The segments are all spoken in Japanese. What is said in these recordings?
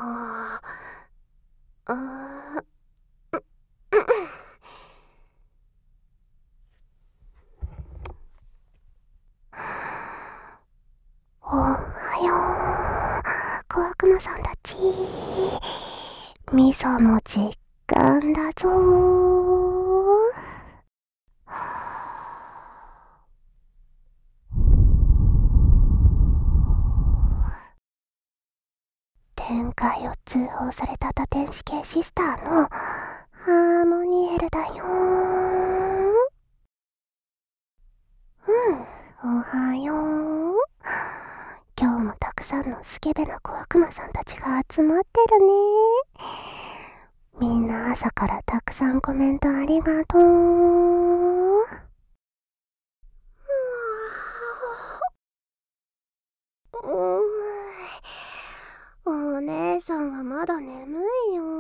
ああ、ああ、おはよう、小悪魔さんたち。ミサの実感だぞー。天界を通報された多天使系シスターのハーモニエルだよー。おはよう。今日もたくさんのスケベな小悪魔さんたちが集まってるね。みんな朝からたくさんコメントありがとう。お姉さんはまだ眠いよ。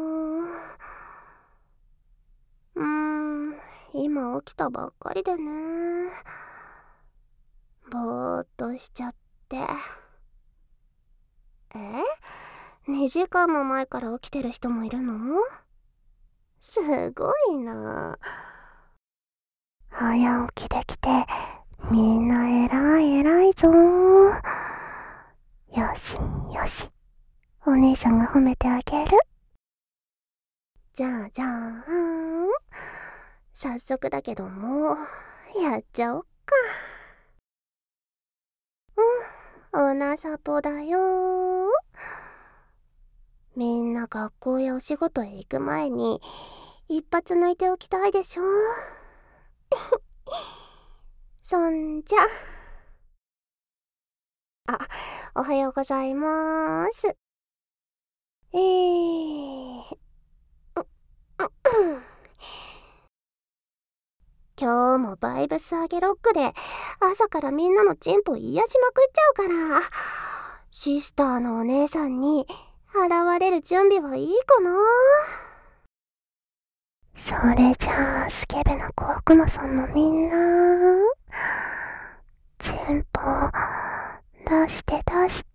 今起きたばっかりでね。ぼーっとしちゃって。2時間も前から起きてる人もいるの？すごいな。早起きできて、みんな偉い偉いぞー。よしよし、お姉さんが褒めてあげる。じゃあ早速だけども、やっちゃおっか。おなさぽだよー。みんな学校やお仕事へ行く前に一発抜いておきたいでしょ。そんじゃ、おはようございまーす。今日もバイブス上げロックで朝からみんなのチンポ癒しまくっちゃうから、シスターのお姉さんに現れる準備はいいかな。それじゃあスケベな小悪魔さんのみんな、チンポ出して出して。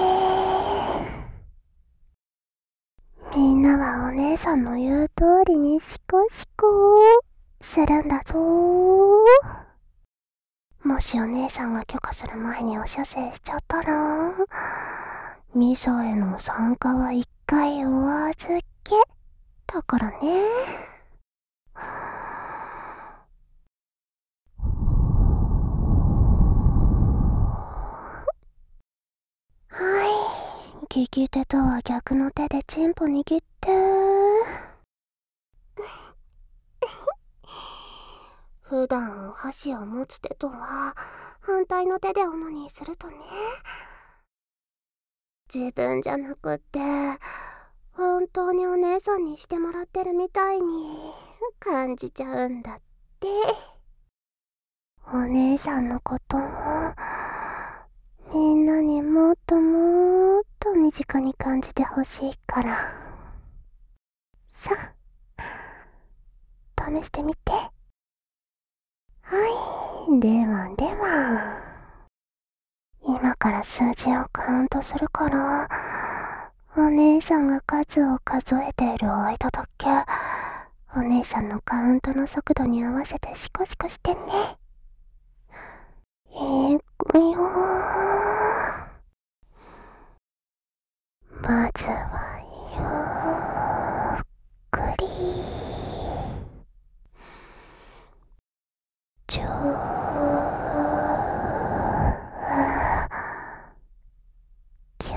みんなはお姉さんの言う通りにシコシコするんだぞー。もしお姉さんが許可する前にお射精しちゃったら、ミサへの参加は一回お預けだからね。はい、利き手とは逆の手でチンポ握って。普段お箸を持つ手とは反対の手でオナニーするとね、自分じゃなくって本当にお姉さんにしてもらってるみたいに感じちゃうんだって。お姉さんのことをみんなにもっともっと身近に感じてほしいから。さあ、試してみて。はい、では今から数字をカウントするから、お姉さんが数を数えている間だけお姉さんのカウントの速度に合わせてシコシコしてね。いくよー。まずはゆっくり10、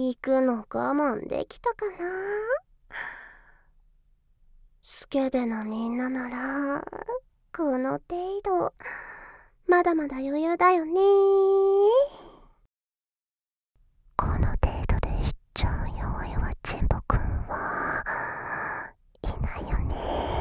行くの我慢できたかな。スケベなみんなならこの程度まだまだ余裕だよね。この程度でいっちゃう弱々ちんぽくんはいないよね。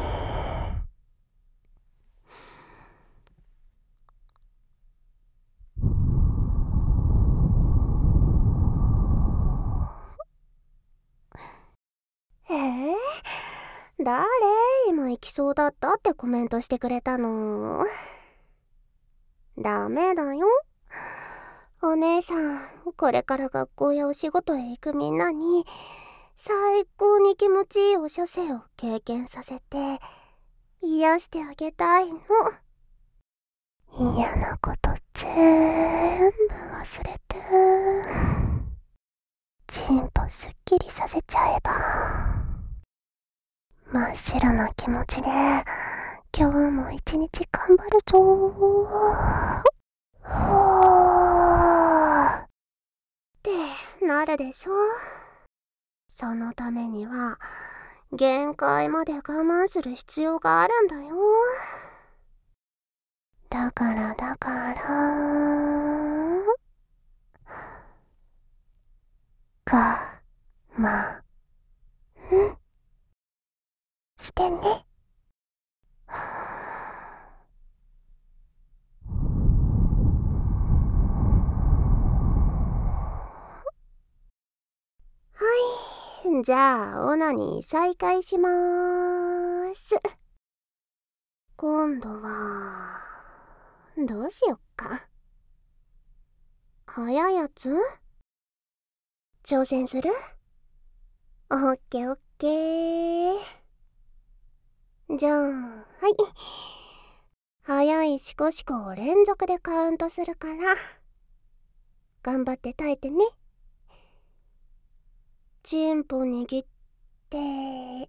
誰今行きそうだったってコメントしてくれたの。ダメだよ。お姉さん、これから学校やお仕事へ行くみんなに最高に気持ちいいお射精を経験させて癒してあげたいの。嫌なこと全部忘れてチンポすっきりさせちゃえば真っ白な気持ちで今日も一日頑張るぞってなるでしょ。そのためには限界まで我慢する必要があるんだよ。だから我慢してね。はい、じゃあオナニー再開しまーす。今度はどうしよっか。早いやつ挑戦する？オッケーオッケー。じゃあはい、早いシコシコを連続でカウントするから頑張って耐えてね。チンポ握って、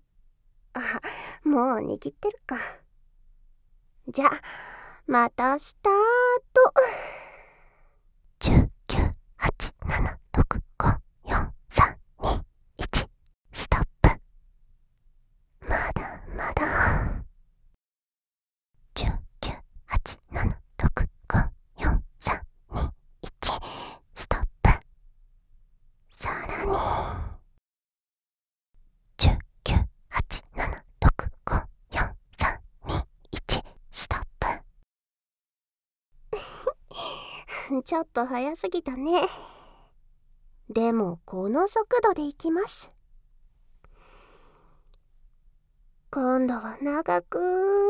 あ、もう握ってるか。じゃあまたスタート。10、9、8、7、6、5、4、3、2、1、ストップ。まだまだ。10、9、8、7、6、5、4、3、2、1、ストップ。さらに10、9、8、7、6、5、4、3、2、1、ストップ。ちょっと早すぎたね。でもこの速度でいきます。今度は長く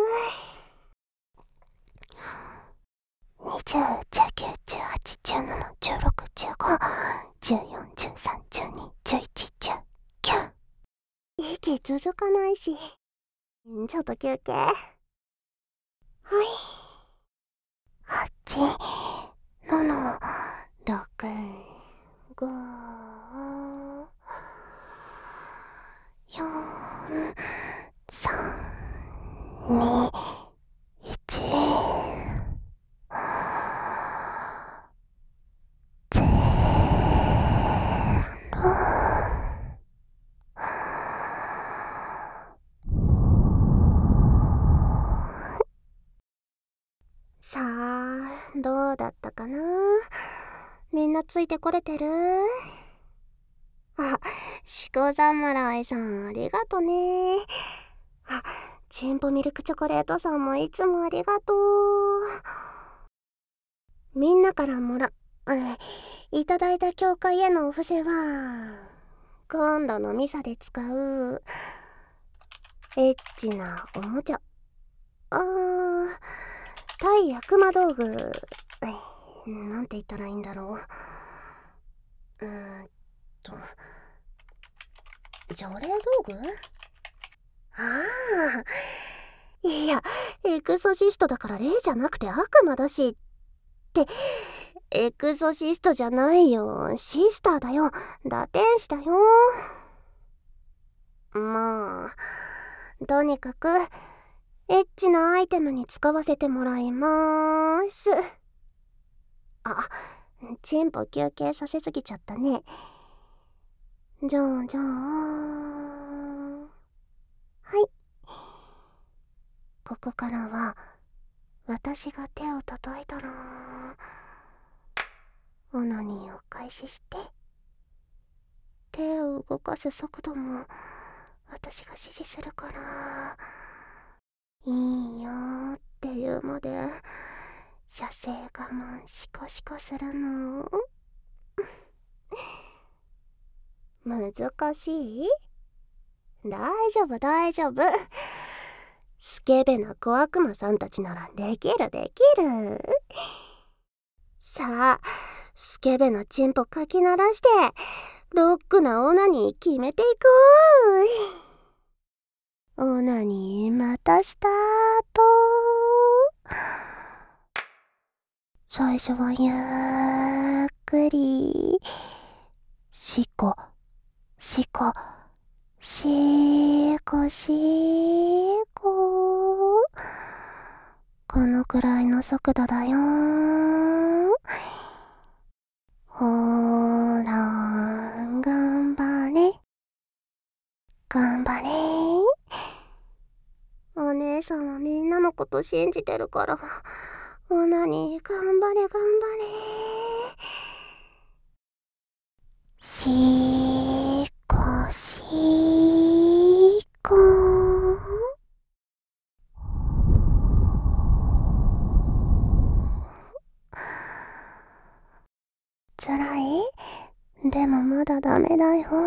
20、19、18、17、16、15、14、13、12、11、19。息続かないし、ちょっと休憩。はい。8、7、6、5、4、3、2、1、ゼロ。さあ、どうだったかな。みんなついてこれてる？あ、シコ侍さんありがとね。あ、チンポミルクチョコレートさんもいつもありがとう。みんなからいただいた教会へのお布施は今度のミサで使うエッチなおもちゃ、対悪魔道具、なんて言ったらいいんだろう。除霊道具？ああ、いや、エクソシストだから霊じゃなくて悪魔だしって、エクソシストじゃないよ、シスターだよ、堕天使だよ。まあとにかくエッチなアイテムに使わせてもらいまーす。あ、チンポ休憩させすぎちゃったね。 じゃあはい、ここからは私が手を叩いたらオナニーを開始して、手を動かす速度も私が指示するから、いいよーって言うまで射精我慢シコシコするの。難しい？大丈夫大丈夫。スケベな小悪魔さんたちならできる。さあ、スケベなチンポかき鳴らしてロックなオナニー決めていこう。オナニーまたスタート。最初はゆっくりシコシコシコシコ、このくらいの速度だよ。ほーら、頑張れ頑張れ。お姉さんはみんなのこと信じてるから、オナニー頑張れ。シーコシーコ、つらい？でもまだダメだよ。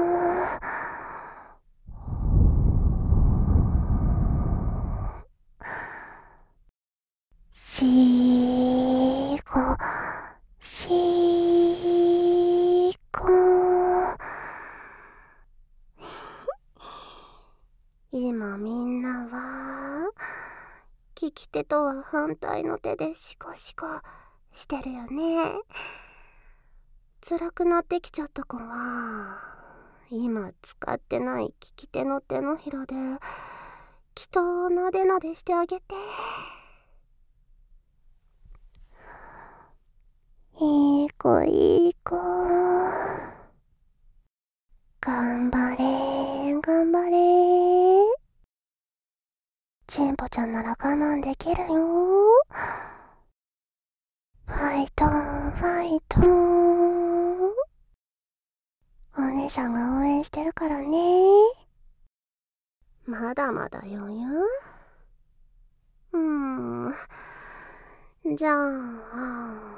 シーコシーコ、今みんなは利き手とは反対の手でシコシコしてるよね。辛くなってきちゃった子は今使ってない利き手の手のひらできっとなでなでしてあげて。いい子頑張れ。チンポちゃんなら我慢できるよ。ファイトお姉さんが応援してるからね。まだまだ余裕？じゃあ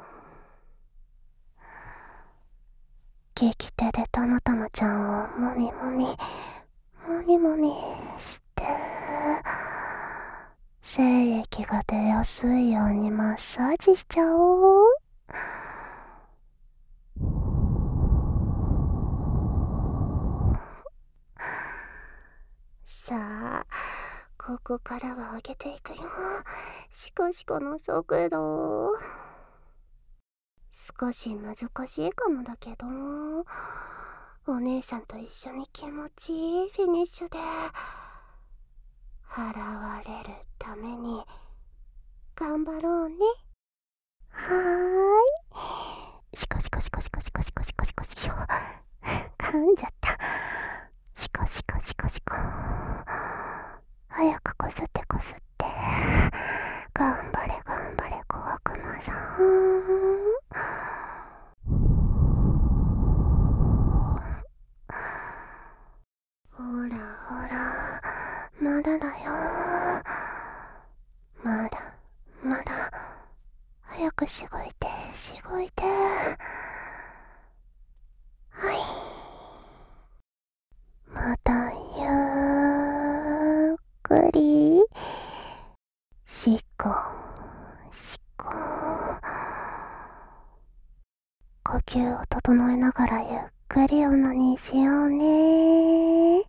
利き手でたまたまちゃんをもみもみして精液が出やすいようにマッサージしちゃおう。さあ、ここからは上げていくよ。シコシコの速度少し難しいかもだけど、お姉さんと一緒に気持ちいいフィニッシュで払われるために頑張ろうね。はーい。シコシコ噛んじゃった。シコ早くこすって頑張れ小悪魔さん。ほらまだだよ。まだ早くしごいて。はい、またゆっくりしこ呼吸を整えながらゆっくりオナニーしようね。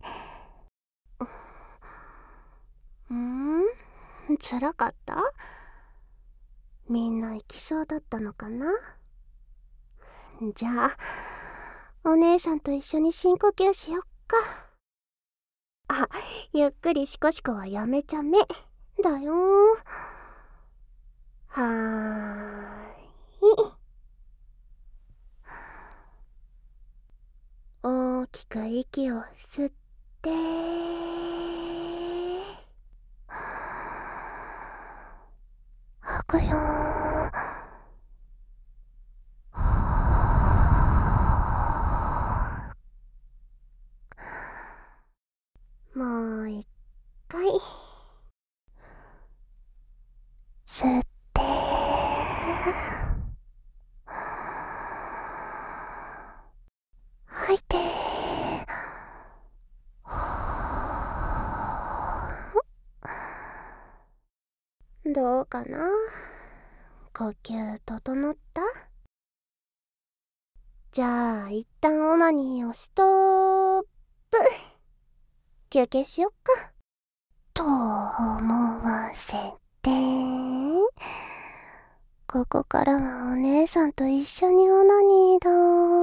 辛かった？みんな行きそうだったのかな？じゃあお姉さんと一緒に深呼吸しよっか。あ、ゆっくりシコシコはやめちゃめだよ。はーい。大きく息を吸って吐くよ。もう一回吸って吐いてどうかな？呼吸整った？じゃあ一旦オナニーをストップ。休憩しよっか。と思わせて、ここからはお姉さんと一緒にオナニーだ。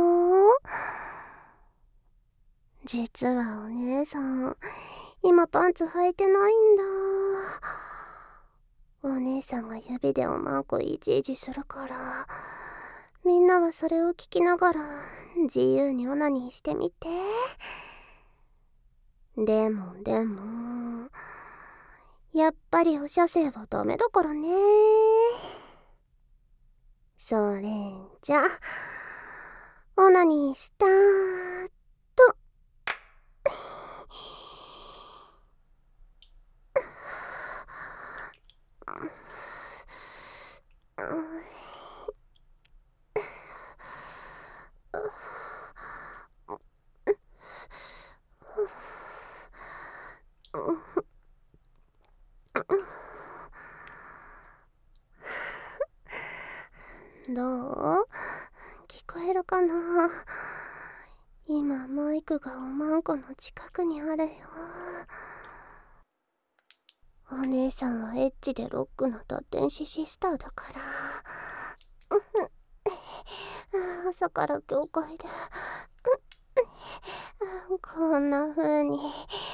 実はお姉さん、今パンツ履いてないんだ。お姉さんが指でおまんこいちいちするから、みんなはそれを聞きながら自由にオナニーしてみて。でもやっぱりお射精はダメだからね。それじゃオナニースタート。どう？聞こえるかな？今マイクがおまんこの近くにあるよ。お姉さんはエッチでロックのド天使シスターだから。朝から教会でこんな風に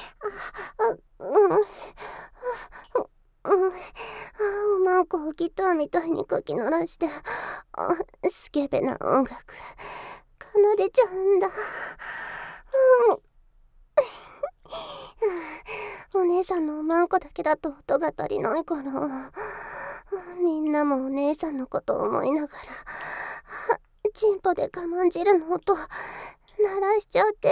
おまんこをギターみたいにかき鳴らしてスケベな音楽奏でちゃうんだ。お姉さんのおまんこだけだと音が足りないから、みんなもお姉さんのことを思いながらチンポで我慢汁の音鳴らしちゃってよ。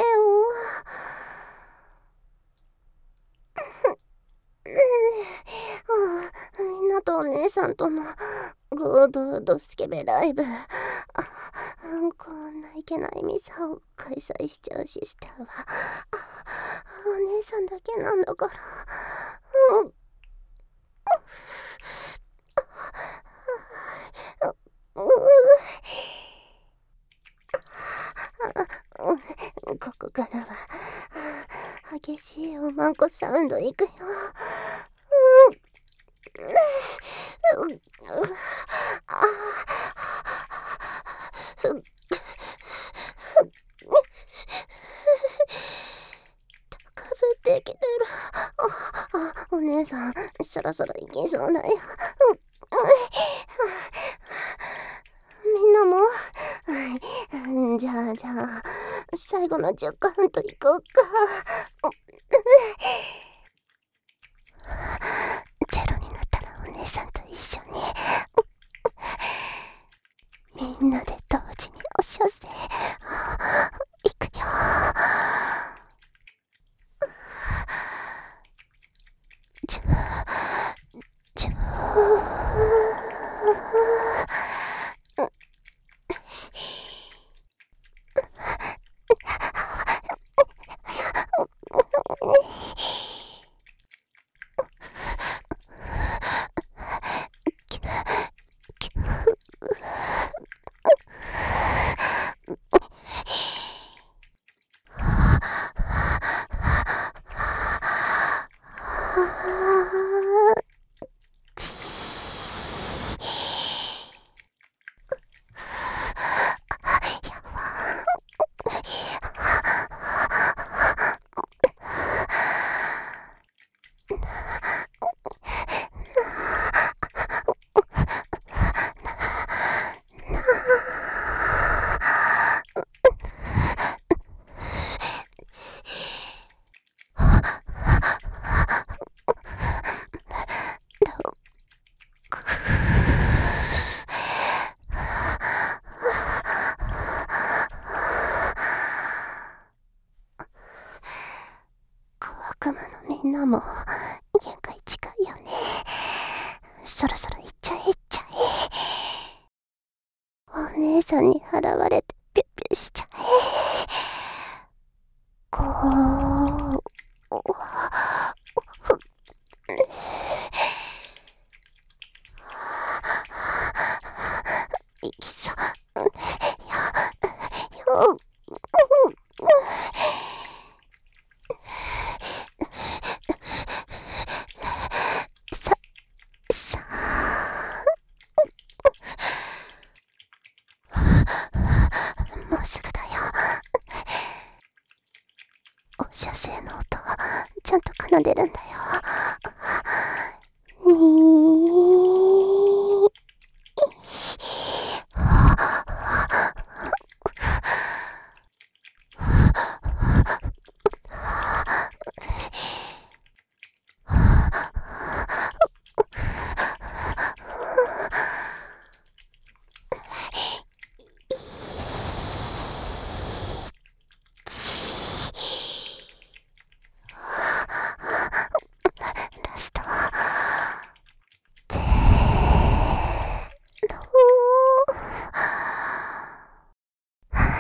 みんなとお姉さんとの合同ドスケベライブ、こんないけないミサを開催しちゃうシスターはお姉さんだけなんだから。ここからは激しいおまんこサウンドいくよ。高ぶってきてる。お姉さんそろそろ行けそうだよ。みんなも？じゃあ最後の10カウント行こうか。ゼロになったらお姉さんと一緒にみんなで同時にお射精いくよ。10 んなも限界近いよね。そろそろ行っちゃえ。お姉さんに払われてピュッピュしちゃえ。こう、いきそう。よ、さ、さ、もうすぐだよ。お射精の音、ちゃんと奏でるんだよ。にー。ラスト。はい、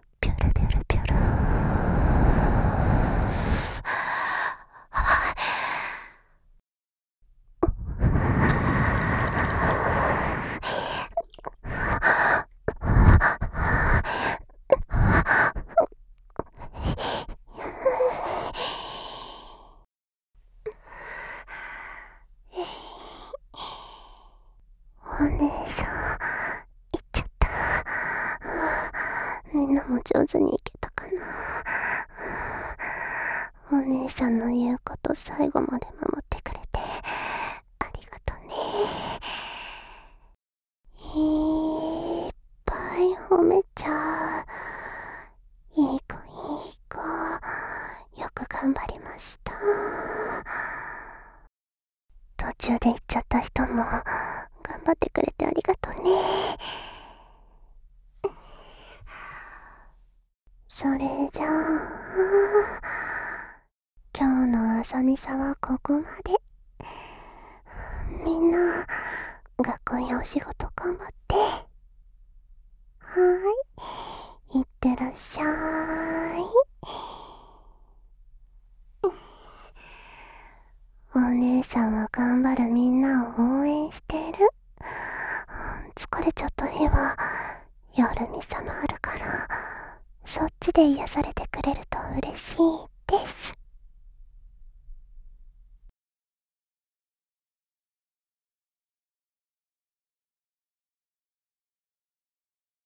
ピョロピョロピョロ。お姉さん、行っちゃった。みんなも上手に行けたかな。お姉さんの言うこと最後まで守ってくれてありがとね。いっぱい褒めちゃう。いい子いい子、よく頑張りました。途中で行っちゃった人も頑張ってくれてありがとね。それじゃあ今日の朝ミサはここまで。みんな学校やお仕事頑張って。いってらっしゃい。お姉さんは頑張るみんなを応援してる。疲れちゃった日は夜ミサもあるから、そっちで癒されてくれると嬉しいです。